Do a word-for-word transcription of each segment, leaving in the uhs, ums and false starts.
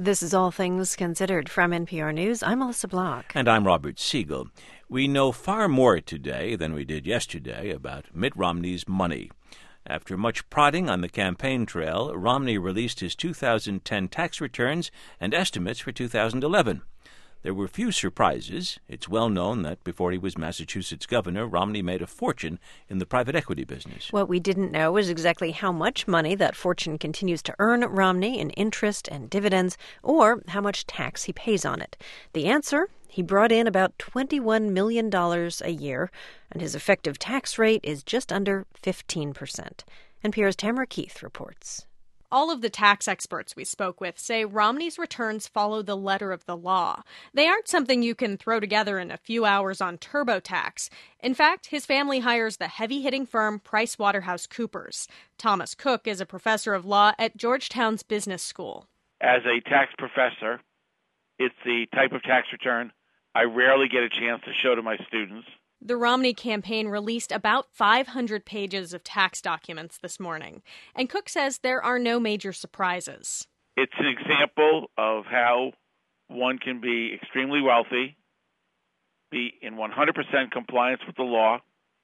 This is All Things Considered from N P R News. I'm Melissa Block. And I'm Robert Siegel. We know far more today than we did yesterday about Mitt Romney's money. After much prodding on the campaign trail, Romney released his two thousand ten tax returns and estimates for two thousand eleven. There were few surprises. It's well known that before he was Massachusetts governor, Romney made a fortune in the private equity business. What we didn't know was exactly how much money that fortune continues to earn Romney in interest and dividends, or how much tax he pays on it. The answer? He brought in about twenty-one million dollars a year, and his effective tax rate is just under fifteen percent. N P R's Tamara Keith reports. All of the tax experts we spoke with say Romney's returns follow the letter of the law. They aren't something you can throw together in a few hours on TurboTax. In fact, his family hires the heavy-hitting firm PricewaterhouseCoopers. Thomas Cook is a professor of law at Georgetown's Business School. As a tax professor, it's the type of tax return I rarely get a chance to show to my students. The Romney campaign released about five hundred pages of tax documents this morning, and Cook says there are no major surprises. It's an example of how one can be extremely wealthy, be in one hundred percent compliance with the law,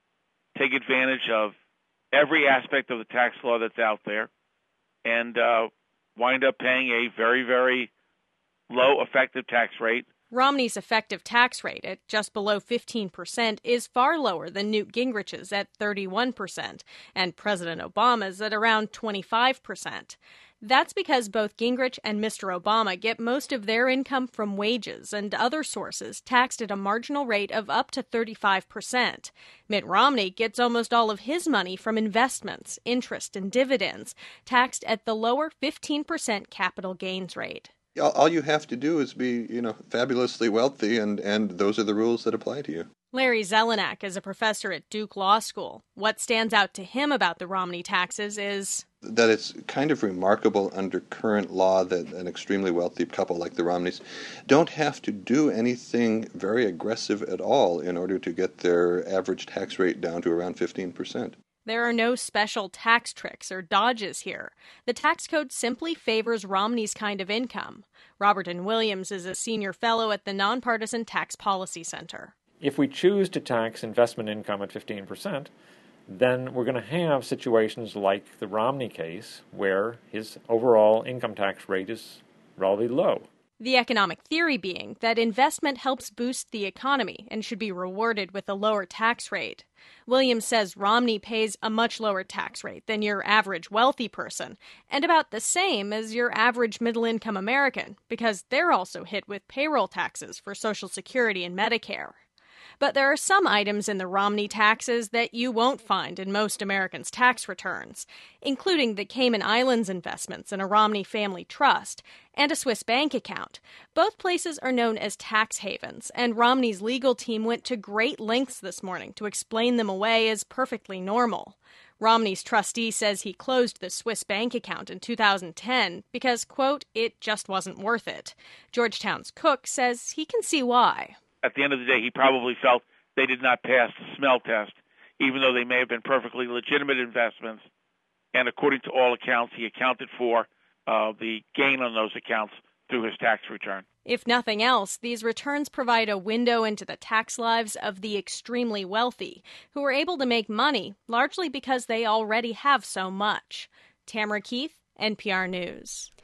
take advantage of every aspect of the tax law that's out there, and uh, wind up paying a very, very low effective tax rate. Romney's effective tax rate at just below fifteen percent is far lower than Newt Gingrich's at thirty-one percent and President Obama's at around twenty-five percent. That's because both Gingrich and Mister Obama get most of their income from wages and other sources taxed at a marginal rate of up to thirty-five percent. Mitt Romney gets almost all of his money from investments, interest, and dividends, taxed at the lower fifteen percent capital gains rate. All you have to do is be, you know, fabulously wealthy, and, and those are the rules that apply to you. Larry Zelenak is a professor at Duke Law School. What stands out to him about the Romney taxes is that it's kind of remarkable under current law that an extremely wealthy couple like the Romneys don't have to do anything very aggressive at all in order to get their average tax rate down to around fifteen percent. There are no special tax tricks or dodges here. The tax code simply favors Romney's kind of income. Robert N. Williams is a senior fellow at the Nonpartisan Tax Policy Center. If we choose to tax investment income at fifteen percent, then we're going to have situations like the Romney case where his overall income tax rate is relatively low. The economic theory being that investment helps boost the economy and should be rewarded with a lower tax rate. Williams says Romney pays a much lower tax rate than your average wealthy person, and about the same as your average middle-income American, because they're also hit with payroll taxes for Social Security and Medicare. But there are some items in the Romney taxes that you won't find in most Americans' tax returns, including the Cayman Islands investments in a Romney family trust and a Swiss bank account. Both places are known as tax havens, and Romney's legal team went to great lengths this morning to explain them away as perfectly normal. Romney's trustee says he closed the Swiss bank account in two thousand ten because, quote, it just wasn't worth it. Georgetown's Cook says he can see why. At the end of the day, he probably felt they did not pass the smell test, even though they may have been perfectly legitimate investments. And according to all accounts, he accounted for uh, the gain on those accounts through his tax return. If nothing else, these returns provide a window into the tax lives of the extremely wealthy, who are able to make money largely because they already have so much. Tamara Keith, N P R News.